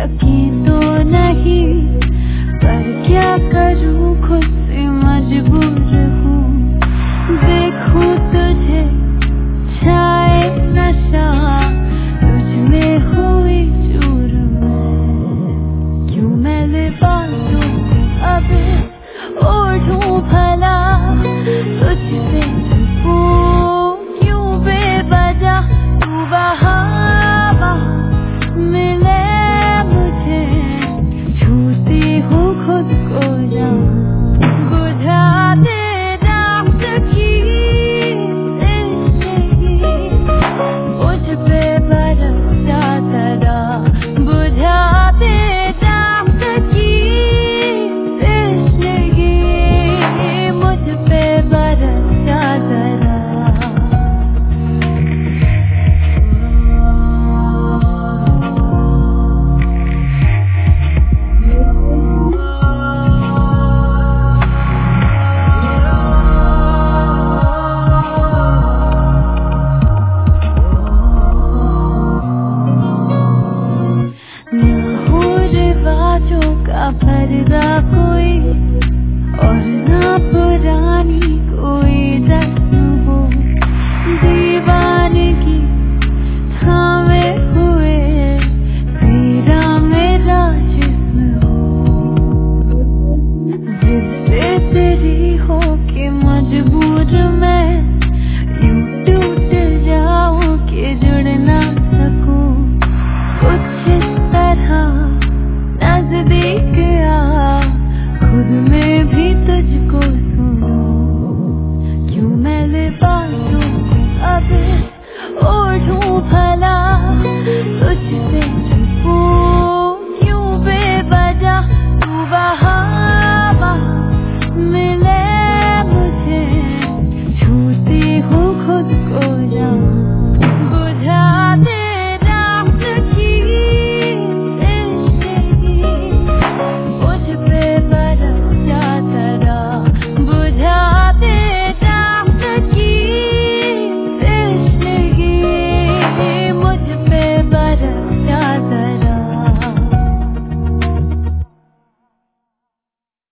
यकीन तो नहीं, पर क्या करूं खुद से मजबूर हूँ। देखूं तुझे छाए नशा, तुझ में हुई चूर मैं, क्यों मैले बातों अब ओढ़ूं भला, तुझसे छुपूं क्यों बेवजह। तू वहाँ मिले मुझे, छूती हूँ खुद को जहाँ, बुझा दे रात की मुझ पे बरसा तेरा, बुझा दे रात की मुझ पे बरसा तेरा। का पर्दा कोई और ना पुरानी कोई रस्म हो, दीवानगी थामे हुए तेरा मेरा जिस्म हो, जिससे तेरी हो के मजबूर मैं यूं टूट जाऊं कि जुड़ ना सकूं। कुछ इस तरह नजदीक आ, खुद में भी तुझको सुनूं, क्यों मैले बातों अब ओढ़ूं भला, तुझसे छुपूं क्यों बेवजह। तू वहाँ मिले मुझे, छूती